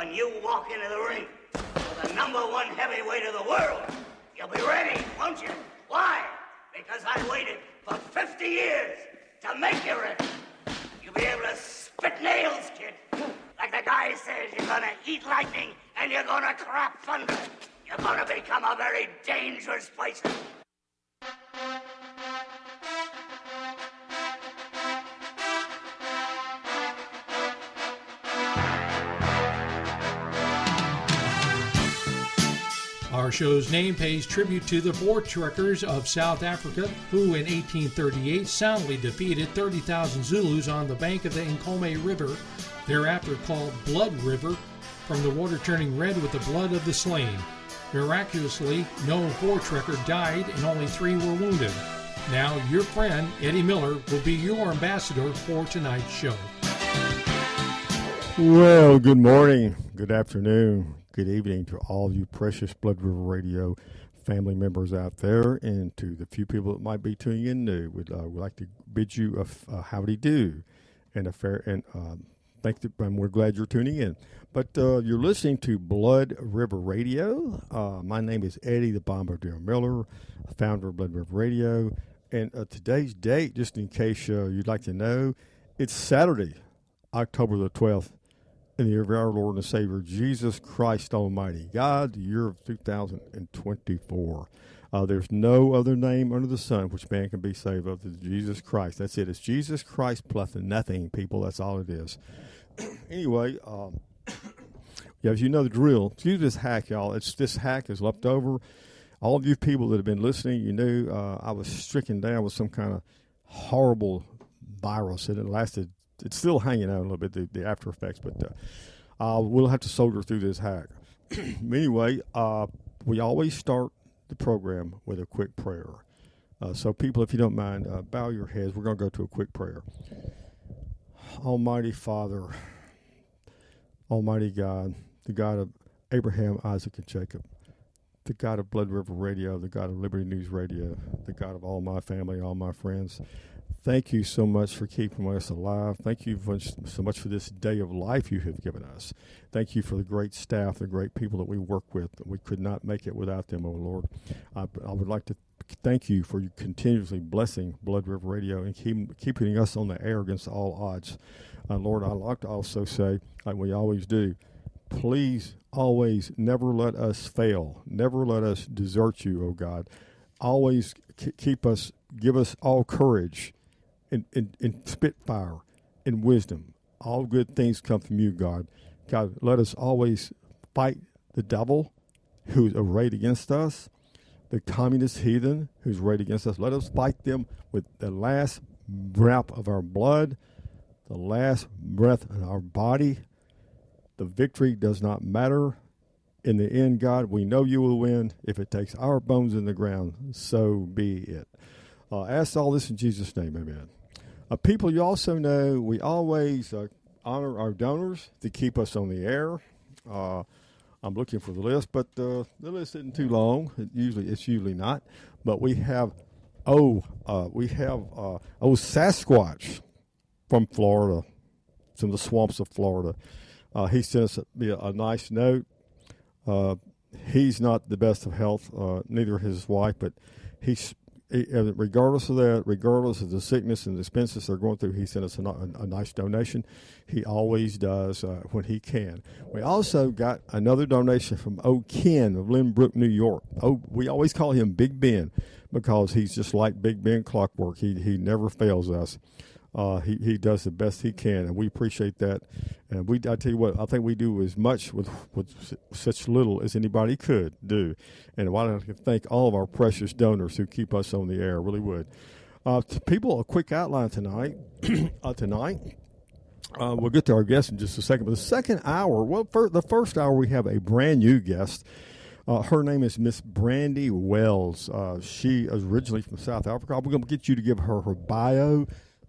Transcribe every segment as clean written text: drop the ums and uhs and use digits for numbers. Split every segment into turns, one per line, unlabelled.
when you walk into the ring with the #1 heavyweight of the world, you'll be ready, won't you? Why? Because I waited for 50 years to make you ready. You'll be able to spit nails, kid. Like the guy says, you're gonna eat lightning and you're gonna crap thunder. You're gonna become a very dangerous person.
Our show's name pays tribute to the Voortrekkers of South Africa, who in 1838 soundly defeated 30,000 Zulus on the bank of the Nkomo River, thereafter called Blood River, from the water turning red with the blood of the slain. Miraculously, no Voortrekker died and only 3 were wounded. Now, your friend, Eddie Miller, will be your ambassador for tonight's show.
Well, good morning, good afternoon, good evening to all of you precious Blood River Radio family members out there, and to the few people that might be tuning in new. We'd like to bid you a howdy do and a fair and thank you, and we're glad you're tuning in. But you're listening to Blood River Radio. My name is Eddie the Bombardier Miller, founder of Blood River Radio, and today's date, just in case you'd like to know, it's Saturday, October the 12th. In the year of our Lord and Savior, Jesus Christ Almighty God, the year of 2024. There's no other name under the sun which man can be saved other than Jesus Christ. That's it. It's Jesus Christ plus nothing, people. That's all it is. Anyway, yeah, as you know the drill, excuse this hack, y'all. This hack is left over. All of you people that have been listening, you knew I was stricken down with some kind of horrible virus, and it lasted. It's still hanging out a little bit, the after effects, but we'll have to soldier through this hack. Anyway, we always start the program with a quick prayer. So people, if you don't mind, bow your heads. We're going to go to a quick prayer. Almighty Father, Almighty God, the God of Abraham, Isaac, and Jacob, the God of Blood River Radio, the God of Liberty News Radio, the God of all my family, all my friends, thank you so much for keeping us alive. Thank you so much for this day of life you have given us. Thank you for the great staff, the great people that we work with. We could not make it without them, oh Lord. I would like to thank you for continuously blessing Blood River Radio and keeping us on the air against all odds. Lord, I'd like to also say, like we always do, please always never let us fail. Never let us desert you, oh God. Always keep us, give us all courage and spitfire and wisdom. All good things come from you, God. God, let us always fight the devil who's arrayed against us, the communist heathen who's arrayed against us. Let us fight them with the last breath of our blood, the last breath in our body. The victory does not matter. In the end, God, we know you will win. If it takes our bones in the ground, so be it. Ask all this in Jesus' name, amen. People, you also know we always honor our donors to keep us on the air. I'm looking for the list, but the list isn't too long. It's usually not. But we have Sasquatch from Florida. It's in the swamps of Florida. He sent us a nice note. He's not the best of health, neither his wife, but regardless of that, regardless of the sickness and the expenses they're going through, he sent us a nice donation. He always does when he can. We also got another donation from Ken of Lynbrook, New York. We always call him Big Ben because he's just like Big Ben clockwork. He never fails us. He does the best he can, and we appreciate that. And I tell you what, I think we do as much with such little as anybody could do. And I want to thank all of our precious donors who keep us on the air. I really would. To people, a quick outline tonight. We'll get to our guest in just a second. But the second hour, the first hour, we have a brand new guest. Her name is Miss Brandy Wells. She is originally from South Africa. We're going to get you to give her bio.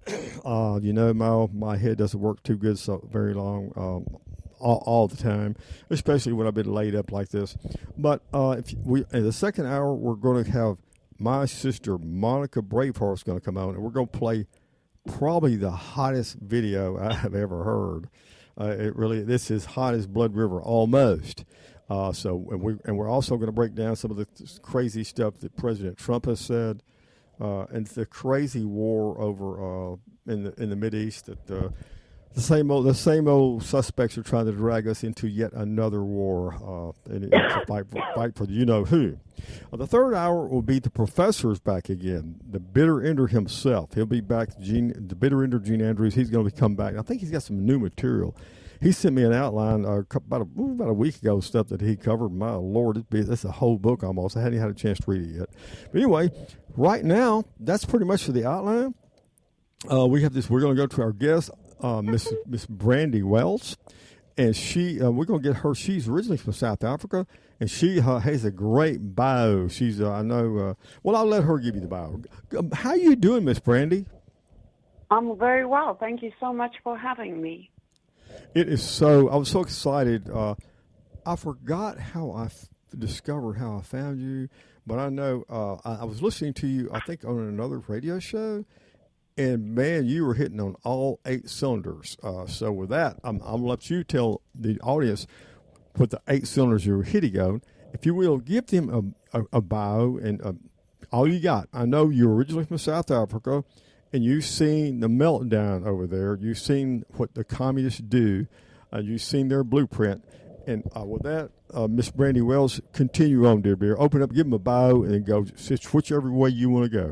My head doesn't work too good so very long all the time, especially when I've been laid up like this. But in the second hour, we're going to have my sister Monica Braveheart's going to come on, and we're going to play probably the hottest video I have ever heard. This is hot as Blood River almost. We're also going to break down some of the crazy stuff that President Trump has said, and the crazy war over in the Mideast that the same old suspects are trying to drag us into yet another war and to fight for the you know who. The third hour will be the professor's back again, the bitter ender himself. He'll be back. The bitter ender Gene Andrews. He's going to come back. I think he's got some new material. He sent me an outline about a week ago, stuff that he covered. My Lord, that's a whole book almost. I hadn't had a chance to read it yet. But anyway, right now, that's pretty much for the outline. We have this. We're going to go to our guest, Miss Brandy Wells, and we're going to get her. She's originally from South Africa, and she has a great bio. She's I know. Well, I'll let her give you the bio. How you doing, Miss Brandy?
I'm very well. Thank you so much for having me.
It is so. I was so excited. I forgot how I discovered how I found you, but I know I was listening to you. I think on another radio show, and man, you were hitting on all 8 cylinders. So with that, I'm gonna let you tell the audience what the 8 cylinders you were hitting on. If you will, give them a bio and all you got. I know you're originally from South Africa. And you've seen the meltdown over there. You've seen what the communists do. You've seen their blueprint. And with that, Miss Brandy Wells, continue on, dear bear. Open up, give them a bio, and go whichever way you want to go.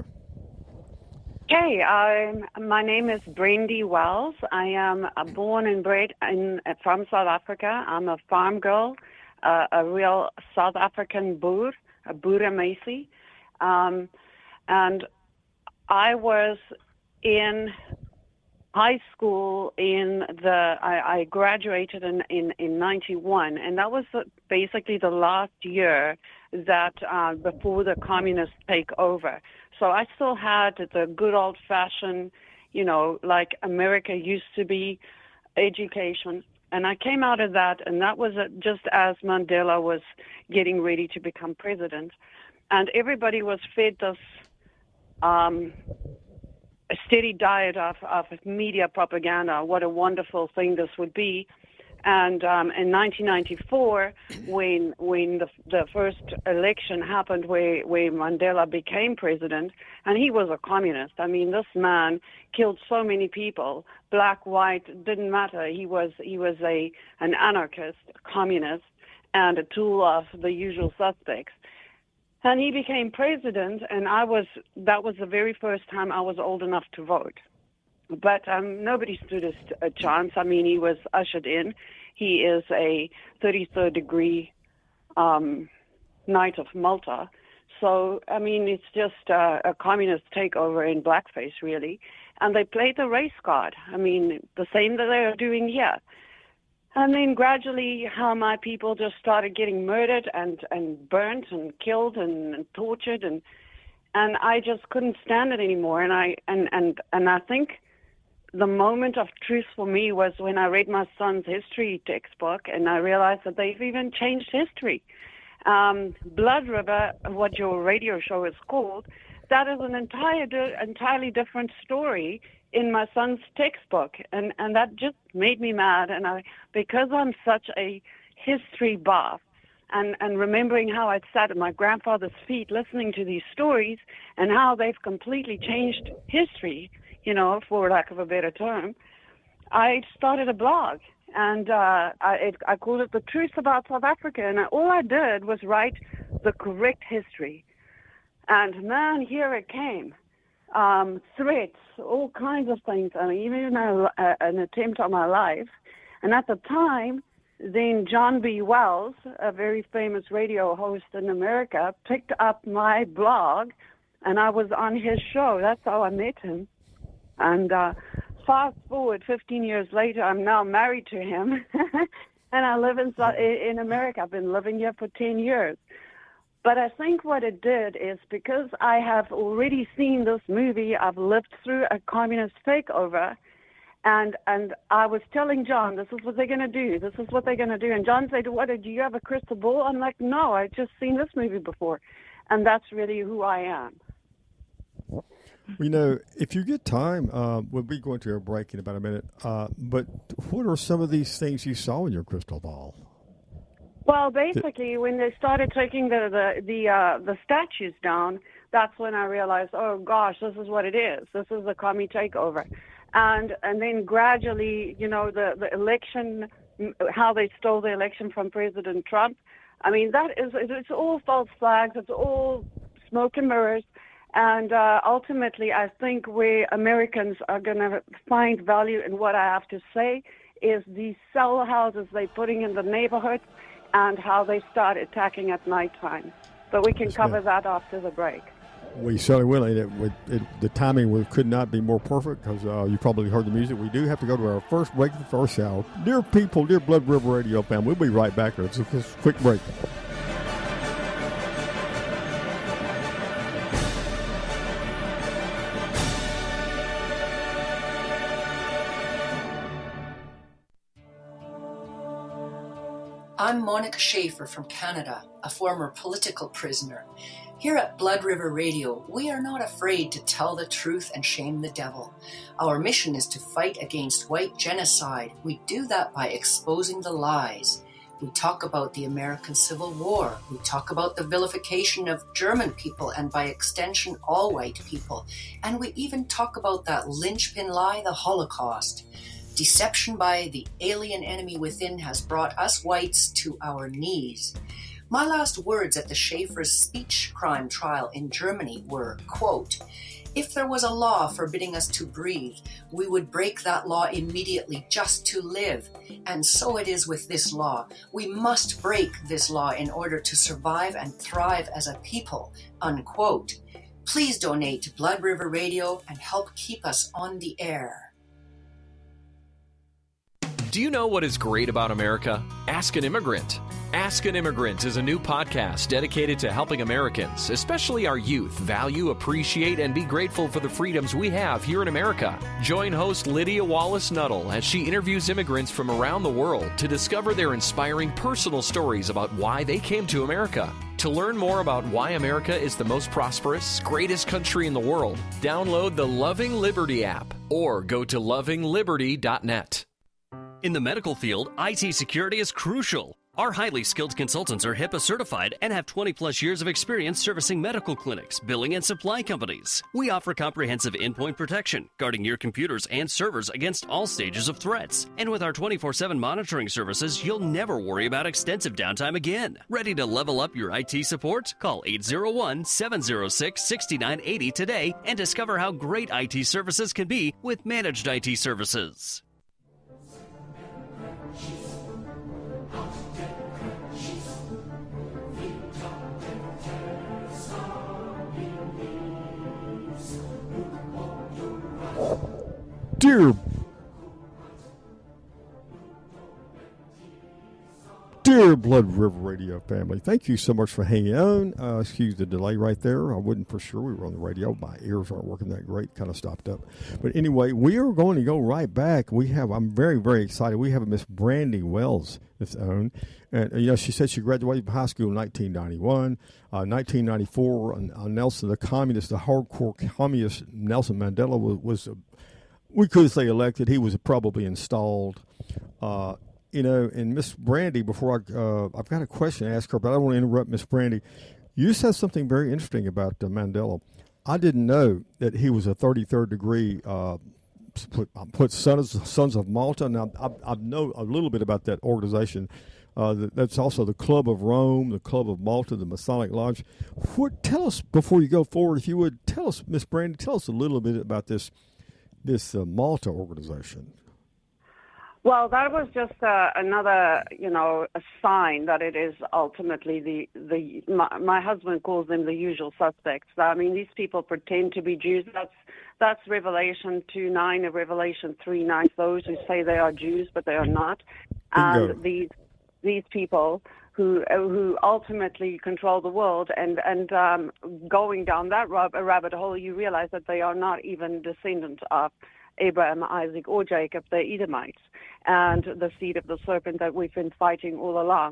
Okay, my name is Brandy Wells. I am born and bred from South Africa. I'm a farm girl, a real South African Boer, a Boere Meisie. And I was in high school I graduated in 91, and that was basically the last year that before the communists take over. So I still had the good old-fashioned, like America used to be, education. And I came out of that, and that was just as Mandela was getting ready to become president. And everybody was fed this a steady diet of media propaganda, what a wonderful thing this would be. And in 1994, when the first election happened where Mandela became president, and he was a communist. I mean, this man killed so many people, black, white, didn't matter. He was an anarchist, a communist, and a tool of the usual suspects. And he became president, and that was the very first time I was old enough to vote. But nobody stood a chance. I mean, he was ushered in. He is a 33rd degree Knight of Malta. So, I mean, it's just a communist takeover in blackface, really. And they played the race card. I mean, the same that they are doing here. And then gradually how my people just started getting murdered and burnt and killed and tortured and I just couldn't stand it anymore. And I think the moment of truth for me was when I read my son's history textbook and I realized that they've even changed history. Blood River, what your radio show is called, that is an entirely different story in my son's textbook, and that just made me mad. And because I'm such a history buff, and remembering how I'd sat at my grandfather's feet listening to these stories and how they've completely changed history, for lack of a better term, I started a blog, and I called it The Truth About South Africa, and all I did was write the correct history. And man, here it came. Threats, all kinds of things. I mean, even an attempt on my life. And at the time, then John B. Wells, a very famous radio host in America, picked up my blog, and I was on his show. That's how I met him. And fast forward 15 years later, I'm now married to him, and I live in America. I've been living here for 10 years. But I think what it did is because I have already seen this movie, I've lived through a communist takeover, and I was telling John, this is what they're going to do, this is what they're going to do. And John said, do you have a crystal ball? I'm like, no, I've just seen this movie before. And that's really who I am.
You know, if you get time, we'll be going to a break in about a minute. But what are some of these things you saw in your crystal ball?
Well, basically, when they started taking the statues down, that's when I realized, oh gosh, this is what it is. This is the commie takeover, and then gradually, you know, the election, how they stole the election from President Trump. I mean, it's all false flags. It's all smoke and mirrors. And ultimately, I think where Americans are going to find value in what I have to say is these cell houses they're putting in the neighborhoods and how they start attacking at nighttime. But we can cover that after the break.
We certainly will. The timing could not be more perfect because you probably heard the music. We do have to go to our first break of the first hour. Dear people, dear Blood River Radio family, we'll be right back. It's just a quick break.
I'm Monica Schaefer from Canada, a former political prisoner. Here at Blood River Radio, we are not afraid to tell the truth and shame the devil. Our mission is to fight against white genocide. We do that by exposing the lies. We talk about the American Civil War. We talk about the vilification of German people and by extension all white people. And we even talk about that linchpin lie, the Holocaust. Deception by the alien enemy within has brought us whites to our knees. My last words at the Schaefer's speech crime trial in Germany were, quote, "If there was a law forbidding us to breathe, we would break that law immediately just to live. And so it is with this law. We must break this law in order to survive and thrive as a people," unquote. Please donate to Blood River Radio and help keep us on the air.
Do you know what is great about America? Ask an Immigrant. Ask an Immigrant is a new podcast dedicated to helping Americans, especially our youth, value, appreciate, and be grateful for the freedoms we have here in America. Join host Lydia Wallace-Nuttall as she interviews immigrants from around the world to discover their inspiring personal stories about why they came to America. To learn more about why America is the most prosperous, greatest country in the world, download the Loving Liberty app or go to lovingliberty.net.
In the medical field, IT security is crucial. Our highly skilled consultants are HIPAA certified and have 20-plus years of experience servicing medical clinics, billing, and supply companies. We offer comprehensive endpoint protection, guarding your computers and servers against all stages of threats. And with our 24/7 monitoring services, you'll never worry about extensive downtime again. Ready to level up your IT support? Call 801-706-6980 today and discover how great IT services can be with managed IT services.
Dear Blood River Radio family, thank you so much for hanging on. Excuse the delay right there. I wasn't for sure we were on the radio. My ears aren't working that great. Kind of stopped up. But anyway, we are going to go right back. I'm very, very excited. We have a Miss Brandy Wells that's on. And, she said she graduated from high school in 1991. 1994, Nelson, the hardcore communist Nelson Mandela was we could say elected. He was probably installed. And Miss Brandy, before I've got a question to ask her, but I don't want to interrupt Miss Brandy. You said something very interesting about Mandela. I didn't know that he was a 33rd degree put Sons of Malta. Now, I know a little bit about that organization. That's also the Club of Rome, the Club of Malta, the Masonic Lodge. Tell us, before you go forward, if you would, tell us, Miss Brandy, tell us a little bit about this Malta organization.
Well, that was just another, a sign that it is ultimately my husband calls them the usual suspects. I mean, these people pretend to be Jews. That's Revelation 2:9 and Revelation 3:9. Those who say they are Jews, but they are not. And these people who ultimately control the world and going down that rabbit hole, you realize that they are not even descendants of Abraham, Isaac, or Jacob. They're Edomites and the seed of the serpent that we've been fighting all along.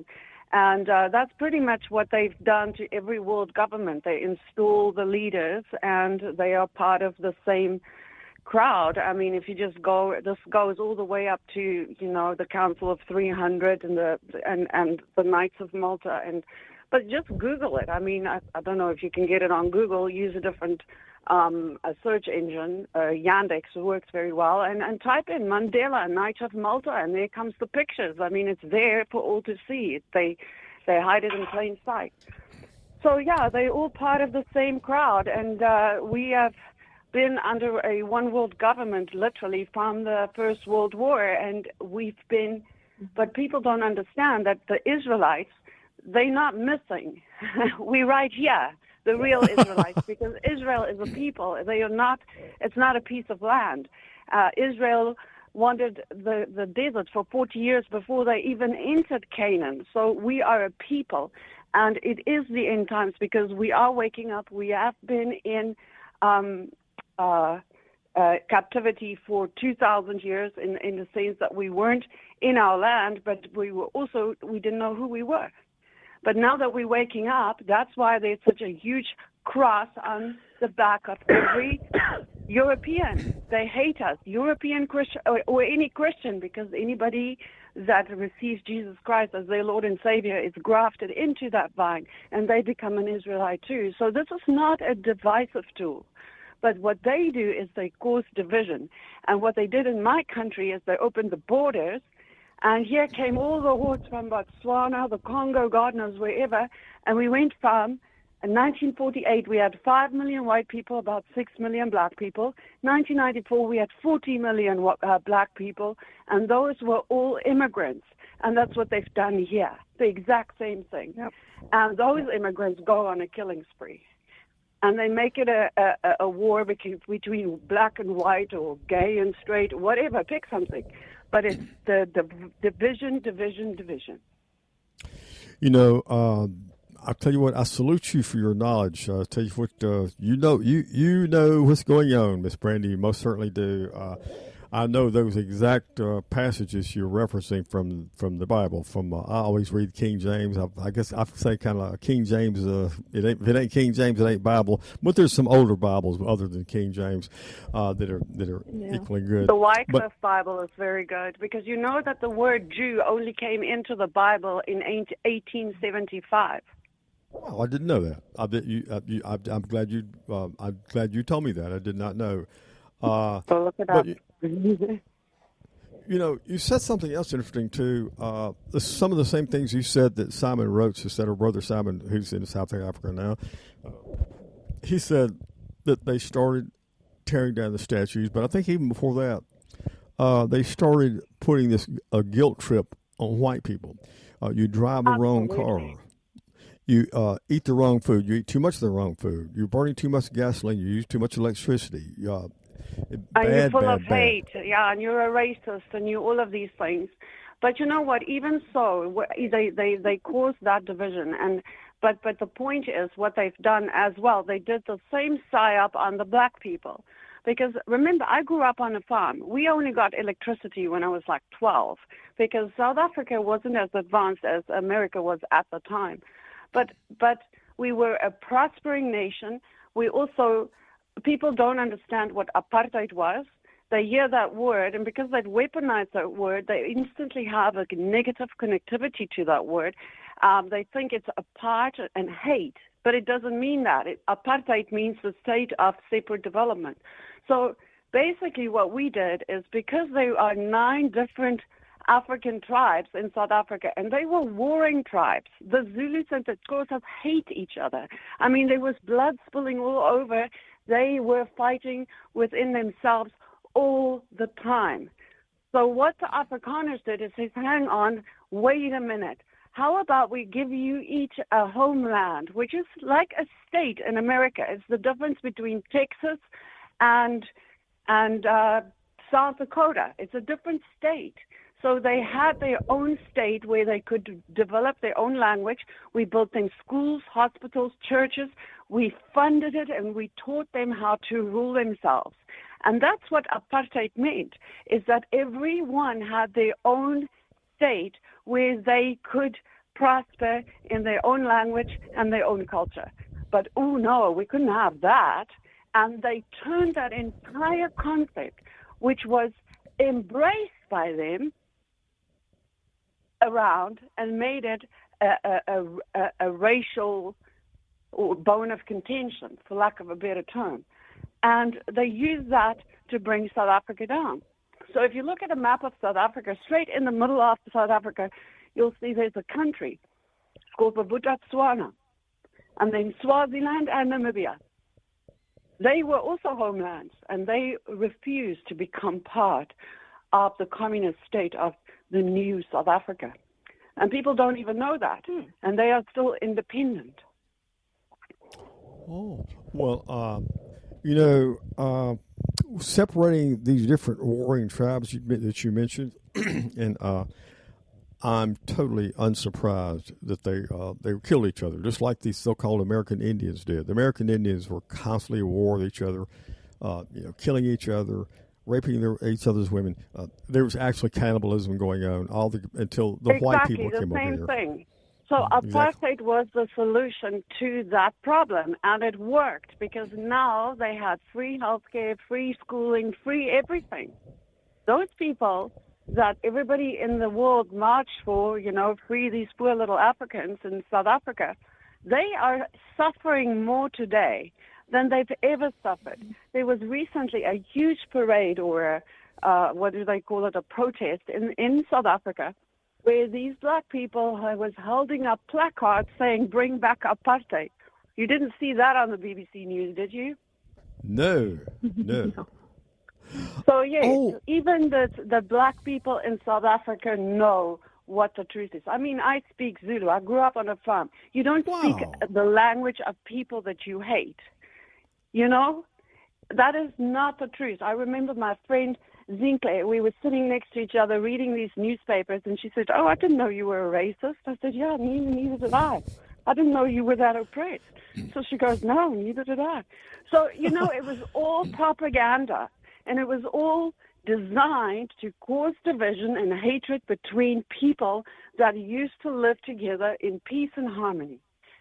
And that's pretty much what they've done to every world government. They install the leaders, and they are part of the same crowd. I mean, if you just go, this goes all the way up to, the Council of 300 and the Knights of Malta. But just Google it. I mean, I don't know if you can get it on Google. Use a different a search engine. Yandex works very well. And type in Mandela, Knight of Malta, and there comes the pictures. I mean, it's there for all to see. They hide it in plain sight. So, yeah, they're all part of the same crowd. And we have been under a one world government literally from the First World War. And but people don't understand that the Israelites, they're not missing. We right here. The real Israelites, because Israel is a people. They are not. It's not a piece of land. Israel wandered the desert for 40 years before they even entered Canaan. So we are a people, and it is the end times because we are waking up. We have been in captivity for 2,000 years in the sense that we weren't in our land, but we didn't know who we were. But now that we're waking up, that's why there's such a huge cross on the back of every European. They hate us, European Christian or any Christian, because anybody that receives Jesus Christ as their Lord and Savior is grafted into that vine, and they become an Israelite too. So this is not a divisive tool. But what they do is they cause division. And what they did in my country is they opened the borders. And here came all the hordes from Botswana, the Congo, God knows wherever. And we went from, in 1948, we had 5 million white people, about 6 million black people. 1994, we had 40 million black people. And those were all immigrants. And that's what they've done here, the exact same thing. Yep. And those immigrants go on a killing spree. And they make it a war between black and white or gay and straight, or whatever, pick something. But it's the division.
I'll tell you what, I salute you for your knowledge. I'll tell you what, you know what's going on, Miss Brandy. You most certainly do. I know those exact passages you're referencing from the Bible. I always read King James. I guess I say kind of King James. If it ain't King James, it ain't Bible. But there's some older Bibles other than King James that are equally good.
The Wycliffe Bible is very good because you know that the word Jew only came into the Bible in 1875.
Wow, I didn't know that. I'm glad you told me that. I did not know.
So look it up.
You said something else interesting too. Some of the same things you said that Simon Roach, who said, or Brother Simon, who's in South Africa now, he said that they started tearing down the statues. But I think even before that, they started putting a guilt trip on white people. You drive the wrong car. You eat the wrong food. You eat too much of the wrong food. You're burning too much gasoline. You use too much electricity.
And you're full of hate, and you're a racist, and you all of these things. But you know what? Even so, they caused that division. But the point is, what they've done as well, they did the same psyop on the black people. Because remember, I grew up on a farm. We only got electricity when I was like 12, because South Africa wasn't as advanced as America was at the time. But we were a prospering nation. We also, people don't understand what apartheid was. They hear that word, and because they've weaponized that word, they instantly have a negative connectivity to that word. They think it's apart and hate, but it doesn't mean that. Apartheid means the state of separate development. So basically what we did is, because there are 9 different African tribes in South Africa, and they were warring tribes. The Zulus and the Xhosas hate each other. I mean, there was blood spilling all over. They were fighting within themselves all the time. So what the Afrikaners did is say, hang on, wait a minute. How about we give you each a homeland, which is like a state in America. It's the difference between Texas and South Dakota. It's a different state. So they had their own state where they could develop their own language. We built them schools, hospitals, churches. We funded it, and we taught them how to rule themselves. And that's what apartheid meant, is that everyone had their own state where they could prosper in their own language and their own culture. But, oh no, we couldn't have that. And they turned that entire concept, which was embraced by them, around and made it a racial bone of contention, for lack of a better term. And they used that to bring South Africa down. So if you look at a map of South Africa, straight in the middle of South Africa, you'll see there's a country. It's called Botswana. And then Swaziland and Namibia. They were also homelands, and they refused to become part of the communist state of the new South Africa. And people don't even know that. And they are still independent.
Oh, well, separating these different warring tribes that you mentioned, and I'm totally unsurprised that they killed each other, just like these so-called American Indians did. The American Indians were constantly at war with each other, killing each other, raping each other's women. There was actually cannibalism going on until the white people came over here.
Exactly, the same thing. So apartheid was the solution to that problem, and it worked because now they had free healthcare, free schooling, free everything. Those people that everybody in the world marched for, free these poor little Africans in South Africa, they are suffering more today than they've ever suffered. There was recently a huge parade or what do they call it, a protest in South Africa, where these black people was holding up placards saying, "Bring back apartheid." You didn't see that on the BBC News, did you?
No.
So, yes, even the black people in South Africa know what the truth is. I mean, I speak Zulu. I grew up on a farm. You don't speak the language of people that you hate. That is not the truth. I remember my friend Zinkle, we were sitting next to each other reading these newspapers, and she said, "Oh, I didn't know you were a racist." I said, "Yeah, neither did I. I didn't know you were that oppressed." So she goes, "No, neither did I." So, it was all propaganda, and it was all designed to cause division and hatred between people that used to live together in peace and harmony.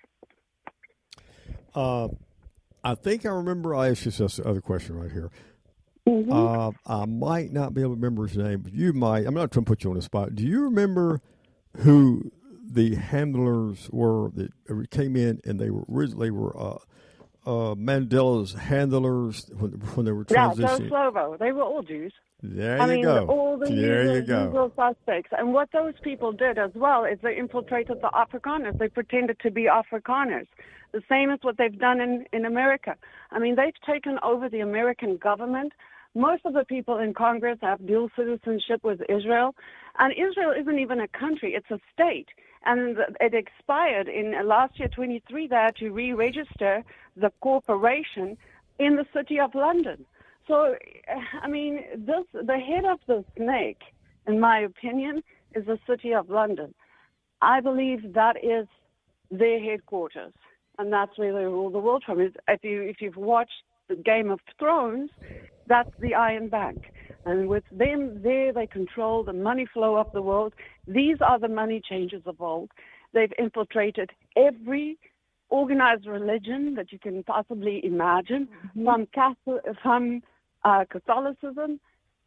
I think I remember. I asked you this other question right here.
Mm-hmm.
I might not be able to remember his name, but you might. I'm not trying to put you on the spot. Do you remember who the handlers were that came in and they were originally Mandela's handlers when they were transitioning?
Yeah, those Slovo. They were all Jews.
There you go.
All the usual suspects. And what those people did as well is they infiltrated the Afrikaners. They pretended to be Afrikaners. The same as what they've done in America. I mean, they've taken over the American government. Most of the people in Congress have dual citizenship with Israel. And Israel isn't even a country. It's a state. And it expired in last year, 23, they had to re-register the corporation in the city of London. So, I mean, the head of the snake, in my opinion, is the city of London. I believe that is their headquarters, and that's where they rule the world from. If you've watched the Game of Thrones, that's the Iron Bank. And with them there, they control the money flow of the world. These are the money changers of old. They've infiltrated every organized religion that you can possibly imagine, from Catholicism,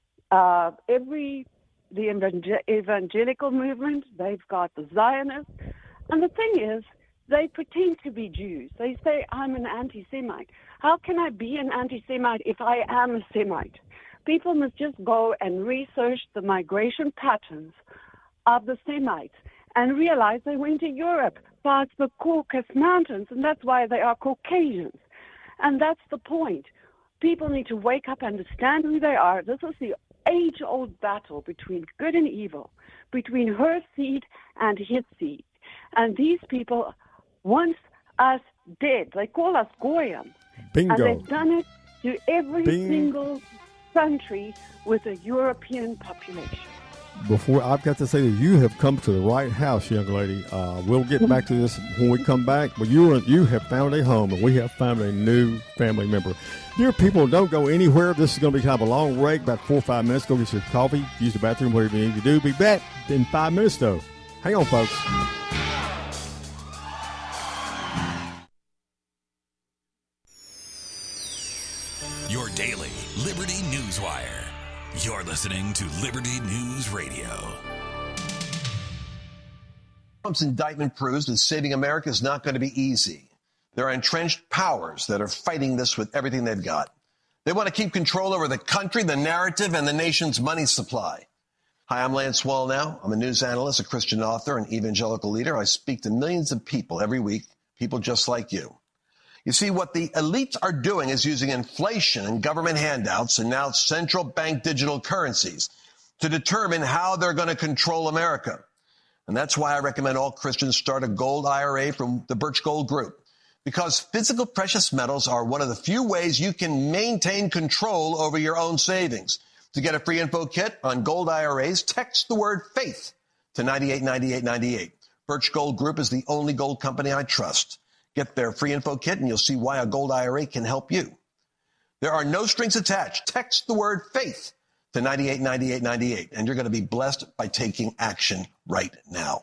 the evangelical movement. They've got the Zionists. And the thing is, they pretend to be Jews. They say, "I'm an anti-Semite." How can I be an anti-Semite if I am a Semite? People must just go and research the migration patterns of the Semites and realize they went to Europe past the Caucasus Mountains, and that's why they are Caucasians. And that's the point. People need to wake up, understand who they are. This is the age-old battle between good and evil, between her seed and his seed. And these people want us dead. They call us Goyim.
Bingo.
And they've done it to every single country with a European population.
Before I've got to say that you have come to the right house, young lady. We'll get back to this when we come back. But you have found a home, and we have found a new family member. Dear people, don't go anywhere. This is going to be kind of a long break, about 4 or 5 minutes. Go get your coffee, use the bathroom, whatever you need to do. Be back in 5 minutes, though. Hang on, folks.
Newswire. You're listening to Liberty News Radio.
Trump's indictment proves that saving America is not going to be easy. There are entrenched powers that are fighting this with everything they've got. They want to keep control over the country, the narrative, and the nation's money supply. Hi, I'm Lance Wallnau. I'm a news analyst, a Christian author, an evangelical leader. I speak to millions of people every week, people just like you. You see, what the elites are doing is using inflation and government handouts and now central bank digital currencies to determine how they're going to control America. And that's why I recommend all Christians start a gold IRA from the Birch Gold Group. Because physical precious metals are one of the few ways you can maintain control over your own savings. To get a free info kit on gold IRAs, text the word FAITH to 989898. Birch Gold Group is the only gold company I trust. Get their free info kit and you'll see why a gold IRA can help you. There are no strings attached. Text the word FAITH to 989898 and you're going to be blessed by taking action right now.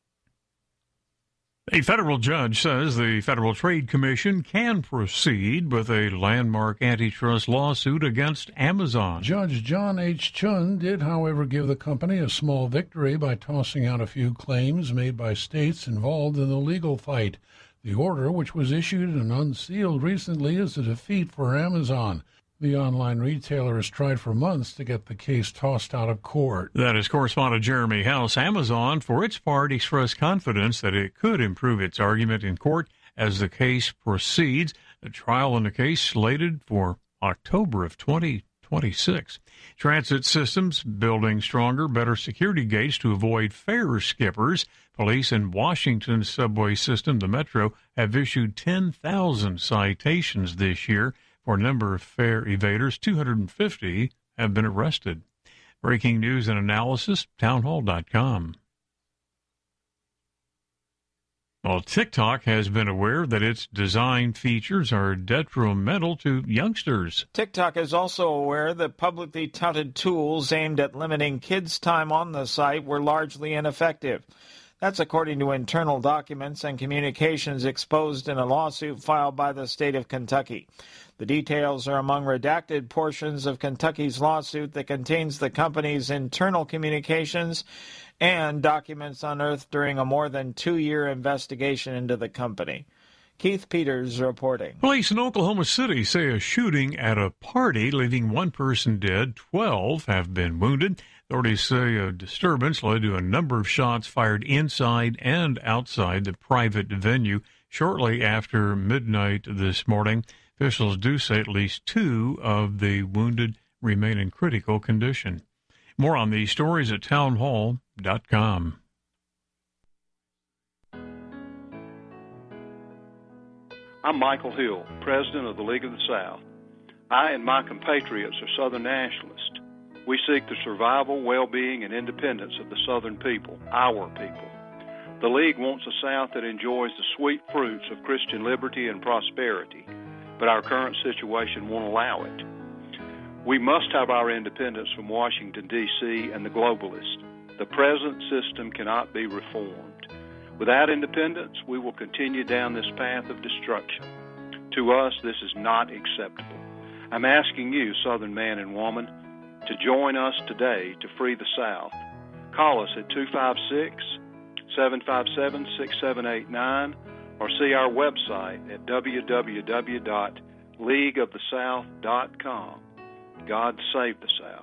A federal judge says the Federal Trade Commission can proceed with a landmark antitrust lawsuit against Amazon.
Judge John H. Chun did, however, give the company a small victory by tossing out a few claims made by states involved in the legal fight. The order, which was issued and unsealed recently, is a defeat for Amazon. The online retailer has tried for months to get the case tossed out of court.
That is correspondent Jeremy House. Amazon, for its part, expressed confidence that it could improve its argument in court as the case proceeds. The trial in the case slated for October of 2026. Transit systems building stronger, better security gates to avoid fare skippers. Police in Washington's subway system, the Metro, have issued 10,000 citations this year for a number of fare evaders. 250 have been arrested. Breaking news and analysis, townhall.com. Well, TikTok has been aware that its design features are detrimental to youngsters.
TikTok is also aware that publicly touted tools aimed at limiting kids' time on the site were largely ineffective. That's according to internal documents and communications exposed in a lawsuit filed by the state of Kentucky. The details are among redacted portions of Kentucky's lawsuit that contains the company's internal communications and documents unearthed during a more than 2-year investigation into the company. Keith Peters reporting.
Police in Oklahoma City say a shooting at a party, leaving one person dead, 12 have been wounded. Authorities say a disturbance led to a number of shots fired inside and outside the private venue shortly after midnight this morning. Officials do say at least 2 of the wounded remain in critical condition. More on these stories at townhall.com.
I'm Michael Hill, president of the League of the South. I and my compatriots are Southern nationalists. We seek the survival, well-being, and independence of the Southern people, our people. The League wants a South that enjoys the sweet fruits of Christian liberty and prosperity, but our current situation won't allow it. We must have our independence from Washington, D.C. and the globalists. The present system cannot be reformed. Without independence, we will continue down this path of destruction. To us, this is not acceptable. I'm asking you, Southern man and woman, to join us today to free the South. Call us at 256-757-6789 or see our website at www.leagueofthesouth.com. God save the South.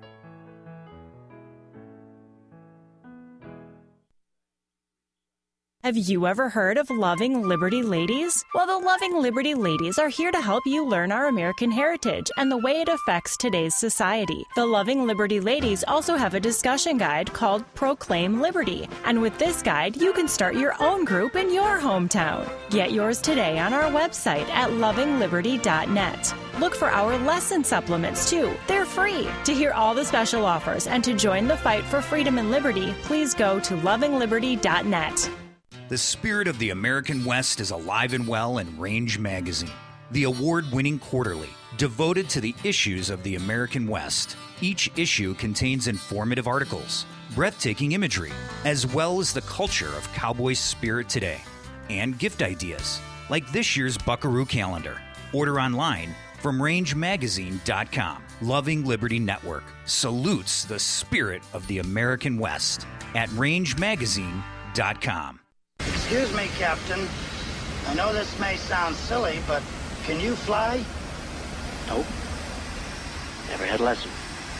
Have you ever heard of Loving Liberty Ladies? Well, the Loving Liberty Ladies are here to help you learn our American heritage and the way it affects today's society. The Loving Liberty Ladies also have a discussion guide called Proclaim Liberty. And with this guide, you can start your own group in your hometown. Get yours today on our website at lovingliberty.net. Look for our lesson supplements, too. They're free. To hear all the special offers and to join the fight for freedom and liberty, please go to lovingliberty.net.
The spirit of the American West is alive and well in Range Magazine, the award-winning quarterly devoted to the issues of the American West. Each issue contains informative articles, breathtaking imagery, as well as the culture of cowboy spirit today, and gift ideas, like this year's Buckaroo calendar. Order online from rangemagazine.com. Loving Liberty Network salutes the spirit of the American West at rangemagazine.com.
Excuse me, Captain. I know this may sound silly, but can you fly?
Nope. Never had a lesson.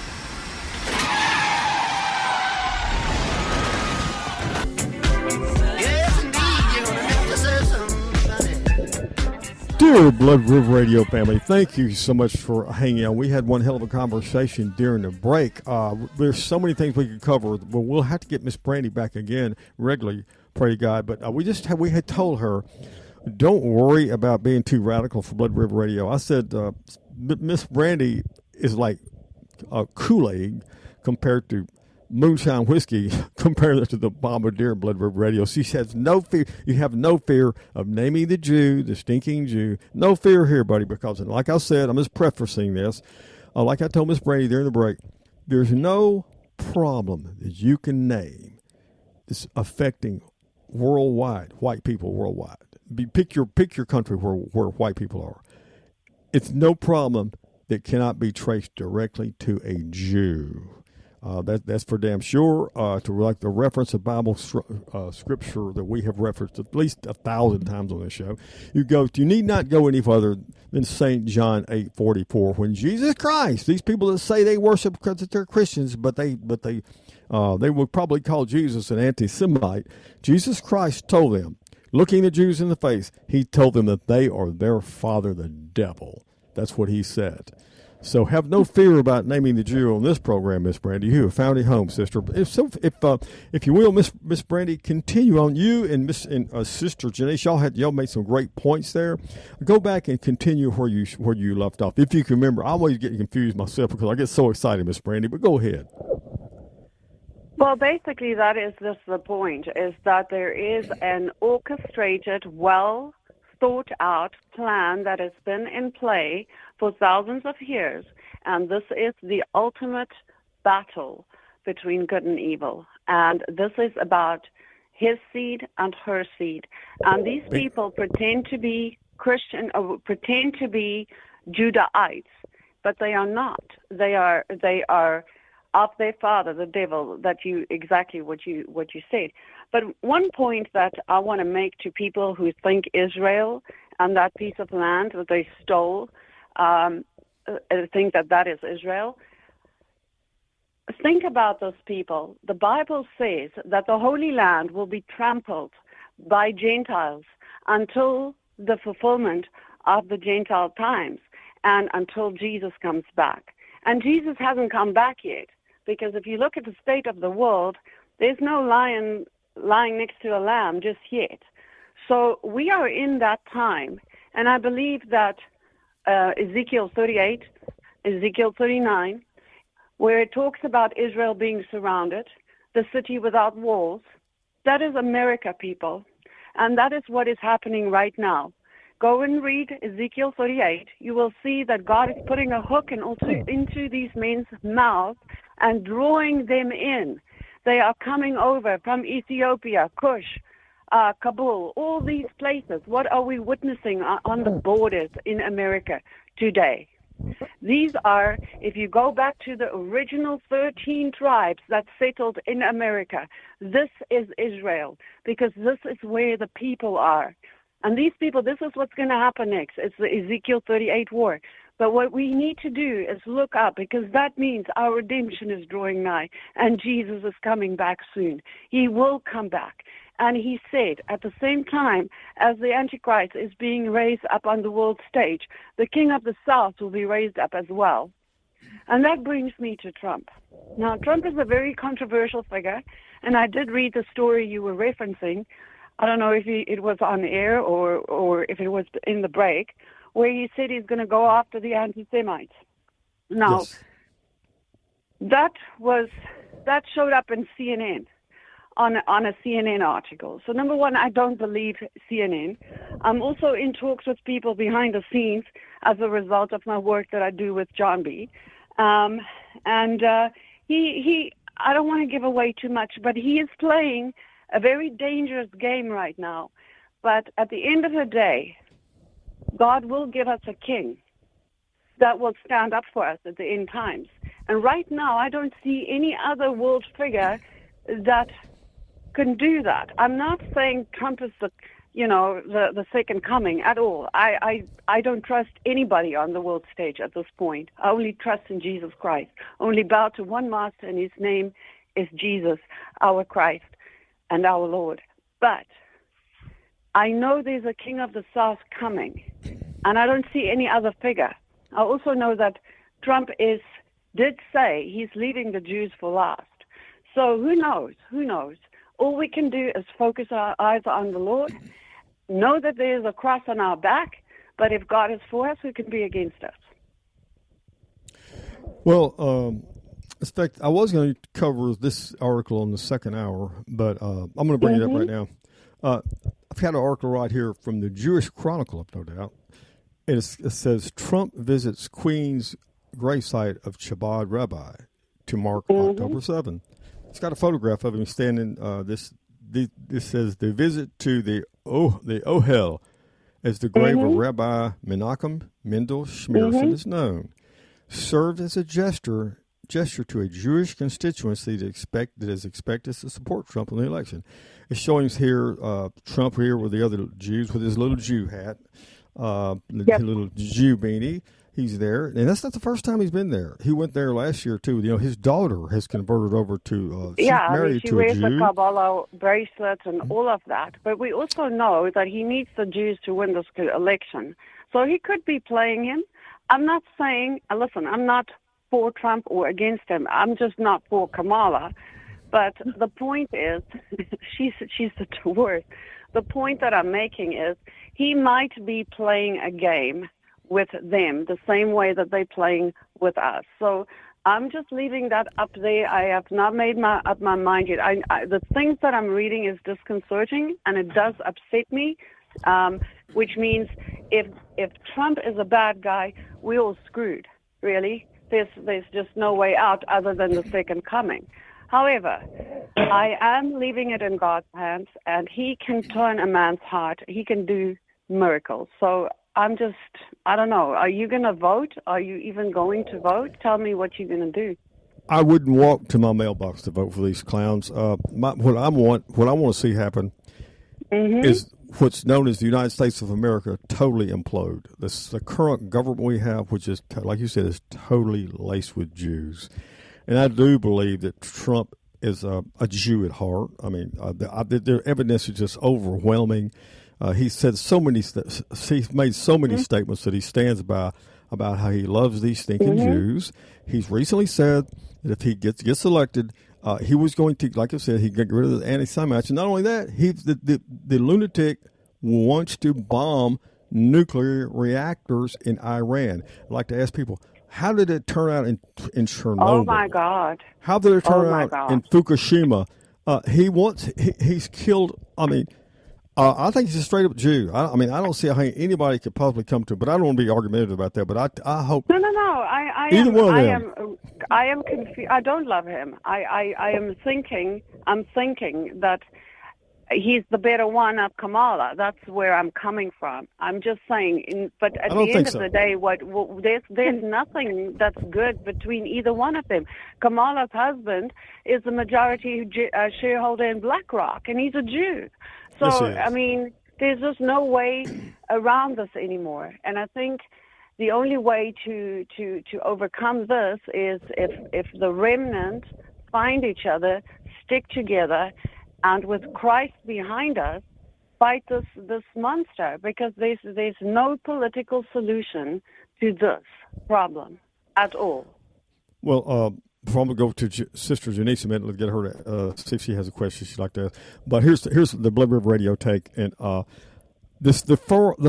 Dear Blood River Radio family, thank you so much for hanging on. We had one hell of a conversation during the break. There's so many things we could cover, but we'll have to get Miss Brandy back again regularly, pray God. But we had told her, don't worry about being too radical for Blood River Radio. I said, Miss Brandy is like Kool-Aid compared to moonshine whiskey, compared to the Bombardier Blood River Radio. She has no fear. You have no fear of naming the Jew, the stinking Jew. No fear here, buddy, because like I said, I'm just prefacing this. Like I told Miss Brandy during the break, there's no problem that you can name that's affecting worldwide, white people worldwide. Pick your country where white people are. It's no problem that cannot be traced directly to a Jew. That's for damn sure. To like the reference of Bible scripture that we have referenced at least 1,000 times on this show, you need not go any further than St. John 8:44. When Jesus Christ, these people that say they worship because they're Christians, but they would probably call Jesus an anti-Semite. Jesus Christ told them, looking the Jews in the face, he told them that they are their father, the devil. That's what he said. So have no fear about naming the Jew on this program, Miss Brandy. You have found a home, sister. If you will, Miss Brandy, continue on. You and Sister Janice, y'all made some great points there. Go back and continue where you left off, if you can remember. I always get confused myself because I get so excited, Miss Brandy. But go ahead.
Well, basically, that is just the point: is that there is an orchestrated, well thought out plan that has been in play for thousands of years, and this is the ultimate battle between good and evil. And this is about his seed and her seed. And these people pretend to be Christian, or pretend to be Judahites, but they are not. They are of their father, the devil. Exactly what you said. But one point that I want to make to people who think Israel and that piece of land that they stole, think that is Israel. Think about those people. The Bible says that the Holy Land will be trampled by Gentiles until the fulfillment of the Gentile times and until Jesus comes back. And Jesus hasn't come back yet, because if you look at the state of the world, there's no lion lying next to a lamb just yet. So we are in that time, and I believe that Ezekiel 38, Ezekiel 39, where it talks about Israel being surrounded, the city without walls, that is America, people. And that is what is happening right now. Go and read Ezekiel 38. You will see that God is putting a hook into these men's mouths and drawing them in. They are coming over from Ethiopia, Kush, Kabul, all these places. What are we witnessing on the borders in America today? These are, if you go back to the original 13 tribes that settled in America, this is Israel, because this is where the people are. And these people, this is what's going to happen next. It's the Ezekiel 38 war. But what we need to do is look up, because that means our redemption is drawing nigh, and Jesus is coming back soon. He will come back. And he said, at the same time as the Antichrist is being raised up on the world stage, the king of the south will be raised up as well. And that brings me to Trump. Now, Trump is a very controversial figure, and I did read the story you were referencing. I don't know if it was on air or if it was in the break, where he said he's going to go after the anti-Semites. Now, yes. that showed up in CNN. On a CNN article. So number one, I don't believe CNN. I'm also in talks with people behind the scenes as a result of my work that I do with John B. I don't want to give away too much, but he is playing a very dangerous game right now. But at the end of the day, God will give us a king. that will stand up for us at the end times. And right now, I don't see any other world figure that can do that. I'm not saying Trump is the second coming at all. I don't trust anybody on the world stage at this point. I only trust in Jesus Christ. Only bow to one master, and his name is Jesus, our Christ and our Lord. But I know there's a king of the South coming, and I don't see any other figure. I also know that Trump did say he's leaving the Jews for last. So who knows? Who knows? All we can do is focus our eyes on the Lord, know that there's a cross on our back, but if God is for us, who can be against us?
Well, in fact, I was going to cover this article in the second hour, but I'm going to bring it up right now. I've got an article right here from the Jewish Chronicle, no doubt. It says, Trump visits Queen's gravesite of Chabad Rabbi to mark October 7th. It's got a photograph of him standing. This says the visit to the Ohel, as the grave of Rabbi Menachem Mendel Schneerson is known, served as a gesture to a Jewish constituency that is expected to support Trump in the election. It's showing here Trump here with the other Jews with his little Jew hat, little Jew beanie. He's there, and that's not the first time he's been there. He went there last year too. You know, his daughter has converted over to she's married
she
to a
wears
Jew.
the Kabbalah bracelets and all of that. But we also know that he needs the Jews to win this election. So he could be playing him. I'm not saying, listen, I'm not for Trump or against him. I'm just not for Kamala. But the point is, she's the worst. The point that I'm making is he might be playing a game with them the same way that they're playing with us. So I'm just leaving that up there. I have not made up my mind yet. The things that I'm reading is disconcerting, and it does upset me, which means if Trump is a bad guy, we're all screwed, really. There's just no way out other than the second coming. However, I am leaving it in God's hands, and he can turn a man's heart. He can do miracles. So I don't know. Are you going to vote? Are you even going to vote? Tell me what you're going to do.
I wouldn't walk to my mailbox to vote for these clowns. What I want to see happen is what's known as the United States of America totally implode. The current government we have, which is, like you said, is totally laced with Jews. And I do believe that Trump is a Jew at heart. I mean, the evidence is just overwhelming. He said he's made so many statements that he stands by about how he loves these stinking Jews. He's recently said that if he gets elected, he was going to, like I said, he'd get rid of the anti-Semites. And not only that, the lunatic wants to bomb nuclear reactors in Iran. I'd like to ask people, how did it turn out in Chernobyl?
Oh, my God.
How did it turn out in Fukushima? He's killed, I think he's a straight-up Jew. I don't see how anybody could possibly come to it, but I don't want to be argumentative about that. But I hope. No. I am confused. I don't love him. I'm thinking that he's the better one of Kamala. That's where I'm coming from. I'm just saying. But at the end of the day, there's nothing that's good between either one of them. Kamala's husband is the majority shareholder in BlackRock, and he's a Jew. So, there's just no way around this anymore. And I think the only way to overcome this is if the remnant find each other, stick together, and with Christ behind us, fight this monster, because there's no political solution to this problem at all. Well, before I'm going to go to Sister Janice a minute, let's get her to see if she has a question she'd like to ask. But here's the Blood River Radio take, and the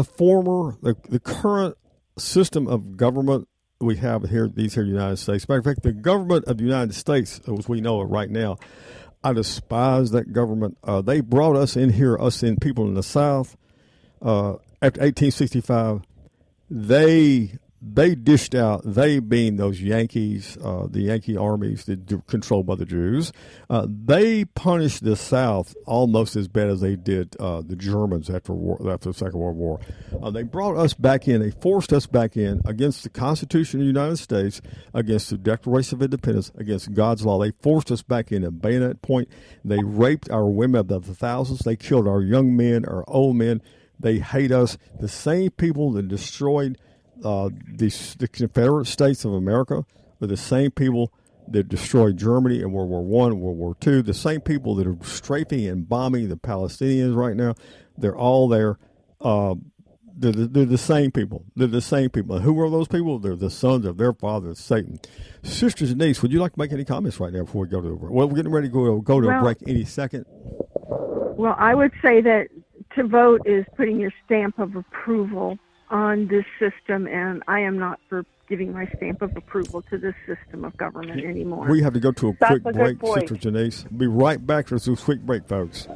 current system of government we have here in the United States. Matter of fact, the government of the United States, as we know it right now, I despise that government. They brought us in here, people in the South, after 1865. They they dished out, they being those Yankees, the Yankee armies that controlled by the Jews, they punished the South almost as bad as they did the Germans after the Second World War. They brought us back in, they forced us back in against the Constitution of the United States, against the Declaration of Independence, against God's law. They forced us back in at bayonet point. They raped our women by the thousands. They killed our young men, our old men. They hate us. The same people that destroyed the Confederate States of America are the same people that destroyed Germany in World War I, World War II, the same people that are strafing and bombing the Palestinians right now. They're all there. They're the same people. They're the same people. Who are those people? They're the sons of their father, Satan. Sister Denise, would you like to make any comments right now before we go to the break? Well, we're getting ready to go to a break any second.
Well, I would say that to vote is putting your stamp of approval on this system, and I am not for giving my stamp of approval to this system of government anymore.
We have to go to a quick break,
point.
Sister Janice. Be right back for this quick break, folks.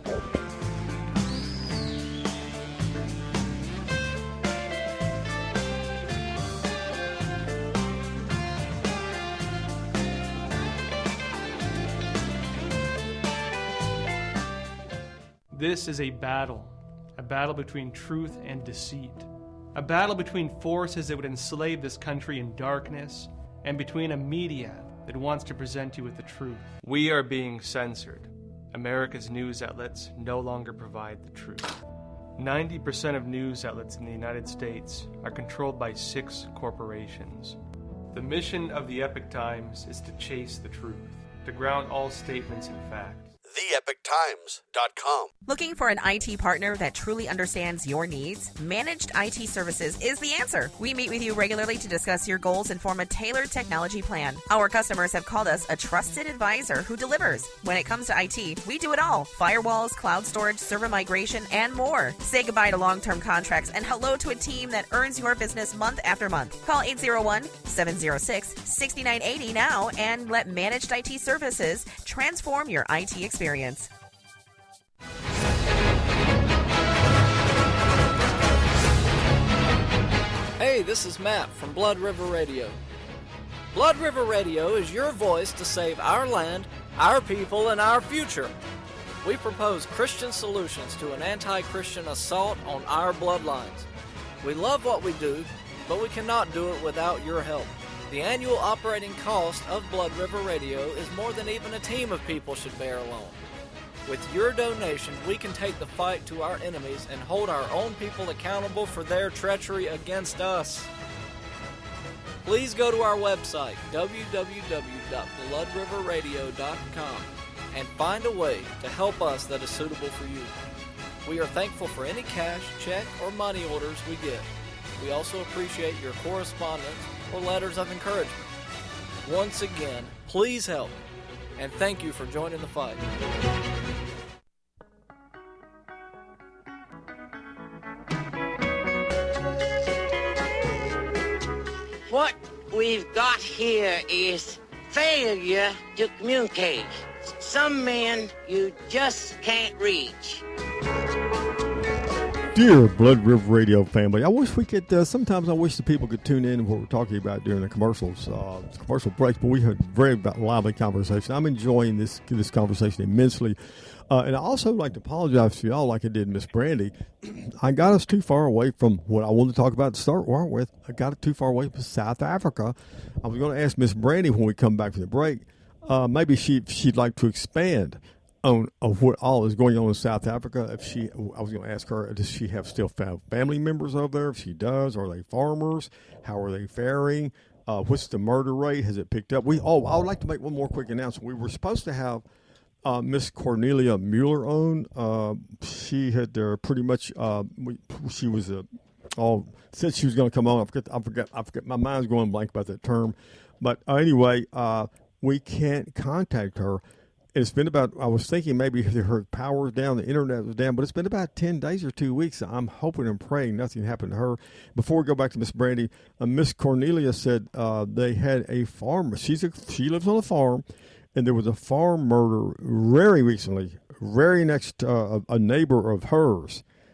This is a battle between truth and deceit, a battle between forces that would enslave this country in darkness and between a media that wants to present you with the truth. We are being censored. America's news outlets no longer provide the truth. 90% of news outlets in the United States are controlled by 6 corporations. The mission of the Epoch Times is to chase the truth, to ground all statements in fact.
TheEpochTimes.com.
Looking for an IT partner that truly understands your needs? Managed IT Services is the answer. We meet with you regularly to discuss your goals and form a tailored technology plan. Our customers have called us a trusted advisor who delivers. When it comes to IT, we do it all. Firewalls, cloud storage, server migration, and more. Say goodbye to long-term contracts and hello to a team that earns your business month after month. Call 801-706-6980 now and let Managed IT Services transform your IT experience.
Hey, this is Matt from Blood River Radio. Blood River Radio is your voice to save our land, our people, and our future. We propose Christian solutions to an anti-Christian assault on our bloodlines. We love what we do, but we cannot do it without your help. The annual operating cost of Blood River Radio is more than even a team of people should bear alone. With your donation, we can take the fight to our enemies and hold our own people accountable for their treachery against us. Please go to our website, www.bloodriverradio.com, and find a way to help us that is suitable for you. We are thankful for any cash, check, or money orders we get. We also appreciate your correspondence or letters of encouragement. Once again, please help, and thank you for joining the fight.
What we've got here is failure to communicate. Some men you just can't reach.
Dear Blood River Radio family, I wish we could, sometimes I wish the people could tune in to what we're talking about during the commercial breaks, but we had a very lively conversation. I'm enjoying this conversation immensely. And I also like to apologize to y'all like I did Miss Brandy. I got us too far away from what I wanted to talk about to start with. I got it too far away from South Africa. I was going to ask Miss Brandy when we come back from the break, maybe she'd like to expand on what all is going on in South Africa. I was going to ask her, does she have still family members over there? If she does, are they farmers? How are they faring? What's the murder rate? Has it picked up? I would like to make one more quick announcement. We were supposed to have Miss Cornelia Mueller on. She had pretty much. She was said she was going to come on. I forget. My mind's going blank about that term. But anyway, we can't contact her. It's been about, I was thinking maybe her power was down, the internet was down, but it's been about 10 days or 2 weeks. I'm hoping and praying nothing happened to her. Before we go back to Miss Brandy, Miss Cornelia said they had a farmer. She lives on a farm, and there was a farm murder very recently, very next a neighbor of hers.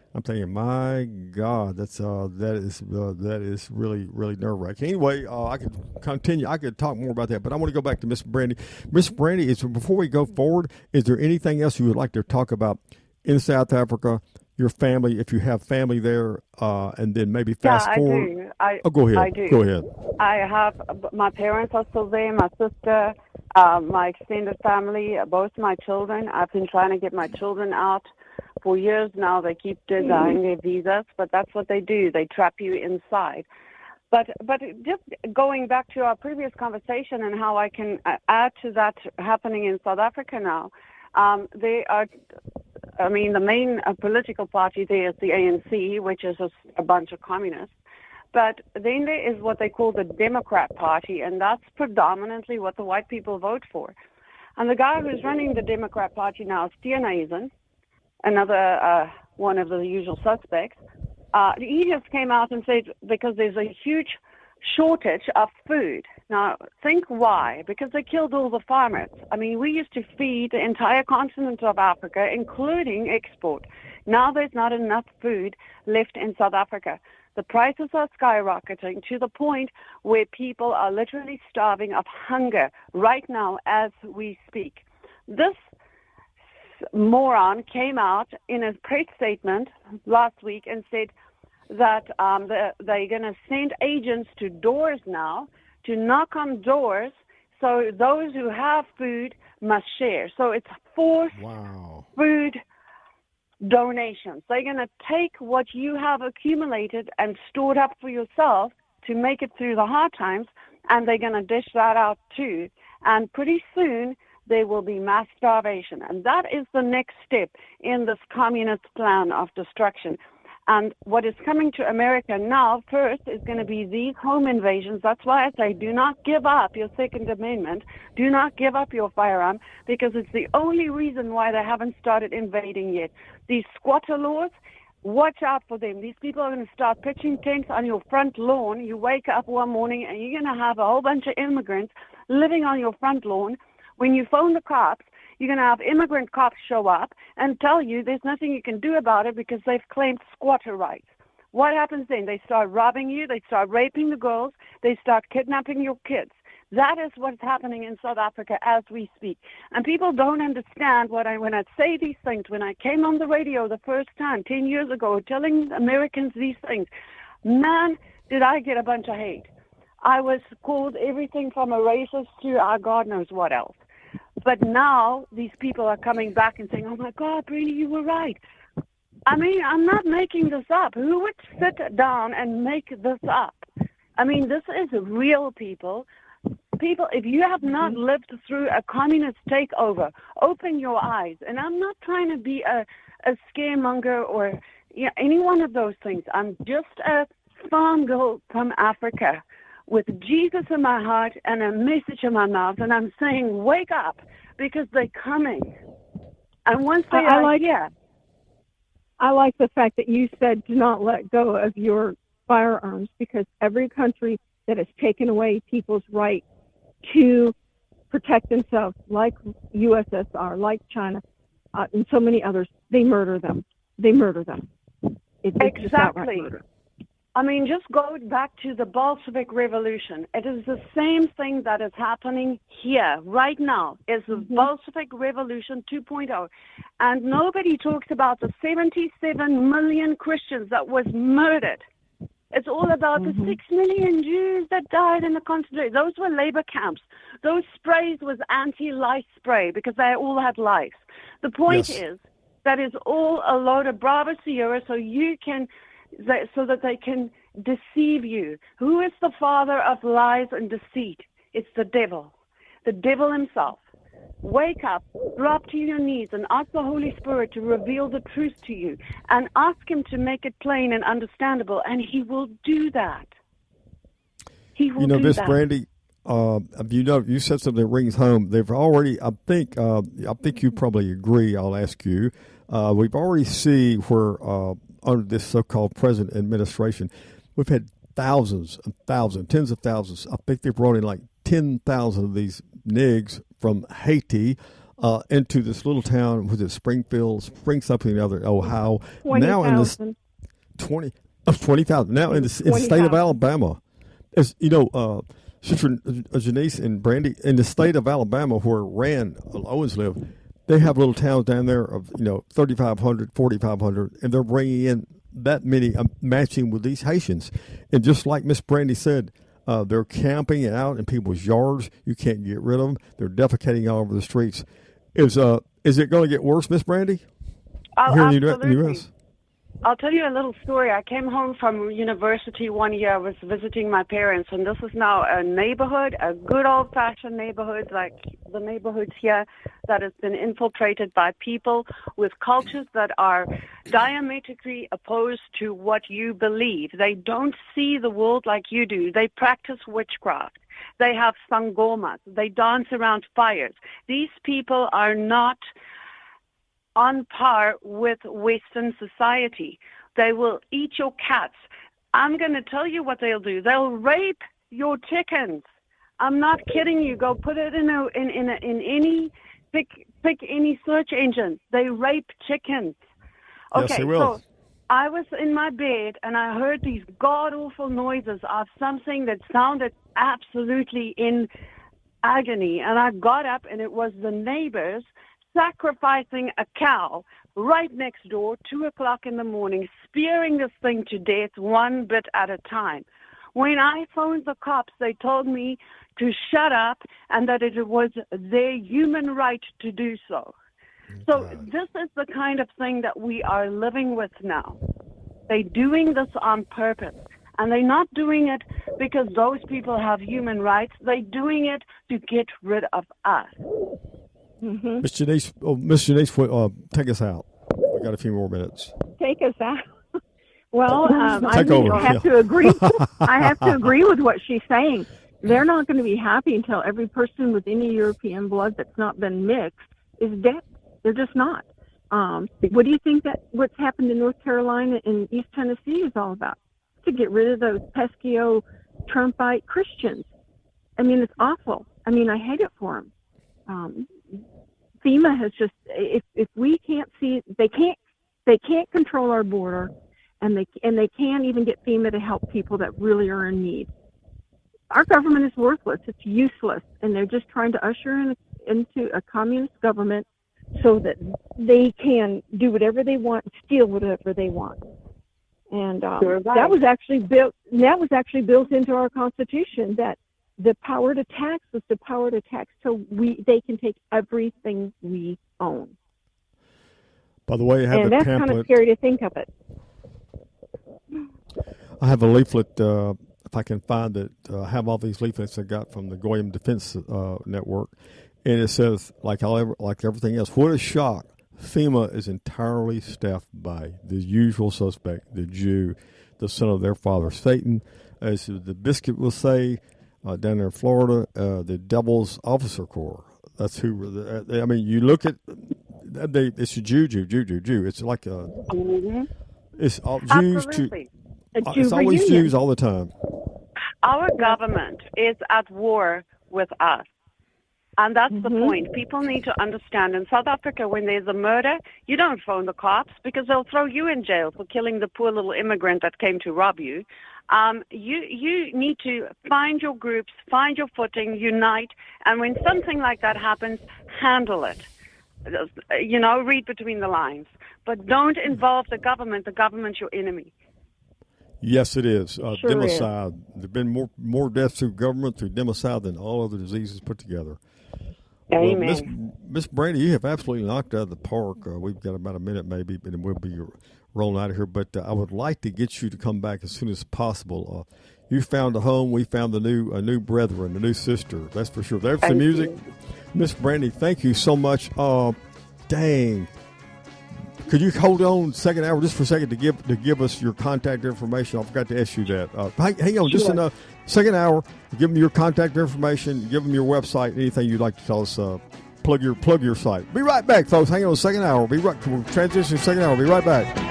I'm thinking, my God, that is really nerve wracking. Anyway, I could continue. I could talk more about that, but I want to go back to Miss Brandy. Miss Brandy, before we go forward, is there anything else you would like to talk about in South Africa? Your family, if you have family there, and then maybe fast forward.
I do.
Go ahead.
I do.
Go ahead.
I have my parents are still there. My sister, my extended family, both my children. I've been trying to get my children out for years now. They keep denying their visas, but that's what they do. They trap you inside. But just going back to our previous conversation and how I can add to that happening in South Africa now, they are. I mean, the main political party there is the ANC, which is a bunch of communists. But then there is what they call the Democrat Party, and that's predominantly what the white people vote for. And the guy who's running the Democrat Party now is Steenhuisen, another one of the usual suspects. He just came out and said, because there's a huge shortage of food. Now, think why? Because they killed all the farmers. I mean, we used to feed the entire continent of Africa, including export. Now there's not enough food left in South Africa. The prices are skyrocketing to the point where people are literally starving of hunger right now as we speak. This moron came out in a press statement last week and said that they're going to send agents to doors now to knock on doors so those who have food must share. So it's forced food donations. They're going to take what you have accumulated and stored up for yourself to make it through the hard times, and they're going to dish that out too. And pretty soon there will be mass starvation. And that is the next step in this communist plan of destruction. And what is coming to America now first is going to be these home invasions. That's why I say do not give up your Second Amendment. Do not give up your firearm, because it's the only reason why they haven't started invading yet. These squatter laws, watch out for them. These people are going to start pitching tents on your front lawn. You wake up one morning and you're going to have a whole bunch of immigrants living on your front lawn. When you phone the cops, you're going to have immigrant cops show up and tell you there's nothing you can do about it because they've claimed squatter rights. What happens then? They start robbing you. They start raping the girls. They start kidnapping your kids. That is what's happening in South Africa as we speak. And people don't understand when I say these things. When I came on the radio the first time 10 years ago telling Americans these things, man, did I get a bunch of hate. I was called everything from a racist to God knows what else. But now these people are coming back and saying, oh, my God, Brandy, you were right. I mean, I'm not making this up. Who would sit down and make this up? I mean, this is real, people. People, if you have not lived through a communist takeover, open your eyes. And I'm not trying to be a scaremonger or any one of those things. I'm just a farm girl from Africa with Jesus in my heart and a message in my mouth, and I'm saying, wake up, because they're coming. And once they are here.
I like the fact that you said do not let go of your firearms, because every country that has taken away people's right to protect themselves, like USSR, like China, and so many others, they murder them. They murder them. It's just outright murder. I mean, just go back to the Bolshevik Revolution. It is the same thing that is happening here right now. It's the Bolshevik Revolution 2.0. And nobody talks about the 77 million Christians that was murdered. It's all about the 6 million Jews that died in the concentration. Those were labor camps. Those sprays was anti-lice spray because they all had lice. The point is that is all a load of Bravo Sierra so that they can deceive you. Who is the father of lies and deceit? It's the devil himself. Wake up, drop to your knees, and ask the Holy Spirit to reveal the truth to you, and ask him to make it plain and understandable, and he will do that. He will do that.
Miss Brandy, you said something that rings home. They've already, I think you probably agree, I'll ask you, we've already seen where under this so-called present administration, we've had thousands and thousands, tens of thousands. I think they've brought in like 10,000 of these NIGs from Haiti, into this little town, was it Spring something or other, Ohio.
20,000.
Now in this 20,000. Now in the state of Alabama, as you know, Sister Janice and Brandy, in the state of Alabama where Rand Owens lived, they have little towns down there of 3,500, 4,500, and they're bringing in that many, matching with these Haitians. And just like Miss Brandy said, they're camping out in people's yards. You can't get rid of them. They're defecating all over the streets. Is it going to get worse, Miss Brandy?
Here in the
U.S.?
I'll tell you a little story. I came home from university one year. I was visiting my parents, and this is now a neighborhood, a good old-fashioned neighborhood like the neighborhoods here that has been infiltrated by people with cultures that are diametrically opposed to what you believe. They don't see the world like you do. They practice witchcraft. They have sangomas. They dance around fires. These people are not on par with Western society. They will eat your cats. I'm going to tell you what they'll do. They'll rape your chickens. I'm not kidding you. Go put it in any pick any search engine. They rape chickens. Okay,
yes, they will.
So I was in my bed and I heard these god-awful noises of something that sounded absolutely in agony. And I got up and it was the neighbors sacrificing a cow right next door, 2:00 in the morning, spearing this thing to death one bit at a time. When I phoned the cops, they told me to shut up and that it was their human right to do so. So this is the kind of thing that we are living with now. They're doing this on purpose. And they're not doing it because those people have human rights. They're doing it to get rid of us.
Mm-hmm.
Miss Janice, take us out. We got a few more minutes.
Take us out. Well,
Take over.
have to agree. I have to agree with what she's saying. They're not going to be happy until every person with any European blood that's not been mixed is dead. They're just not. What do you think that what's happened in North Carolina and East Tennessee is all about? To get rid of those pesky Trumpite Christians. I mean, it's awful. I mean, I hate it for them. FEMA has just, if we can't see, they can't control our border, and they can't even get FEMA to help people that really are in need. Our government is worthless. It's useless, and they're just trying to usher into a communist government so that they can do whatever they want, steal whatever they want. And that was actually built into our Constitution, that the power to tax was the power to tax so they can take everything we own.
By the way, I have
and
a
that's
pamphlet.
kind of scary to think of it.
I have a leaflet, if I can find it. I have all these leaflets I got from the Goyim Defense Network, and it says, like everything else, what a shock. FEMA is entirely staffed by the usual suspect, the Jew, the son of their father, Satan. As the Biscuit will say, down there in Florida, the Devil's Officer Corps. That's who. I mean, you look at it's a Jew. It's like it's all Jews. It's always Jews all the time.
Our government is at war with us. And that's the point. People need to understand. In South Africa, when there's a murder, you don't phone the cops because they'll throw you in jail for killing the poor little immigrant that came to rob you. You need to find your groups, find your footing, unite, and when something like that happens, handle it. Read between the lines. But don't involve the government. The government's your enemy.
Yes, it is.
Sure
Democide. There have been more deaths through government, through democide, than all other diseases put together.
Amen.
Well, Miss Brandy, you have absolutely knocked out of the park. We've got about a minute maybe, and we'll be rolling out of here. But I would like to get you to come back as soon as possible. You found a home. We found a new brethren, a new sister. That's for sure. There's the music. Miss Brandy, thank you so much. Dang. Could you hold on second hour just for a second to give us your contact information? I forgot to ask you that. Hang on just in a second hour. Give them your contact information. Give them your website. Anything you'd like to tell us. Plug your site. Be right back, folks. Hang on a second hour. We'll transition second hour. Be right back.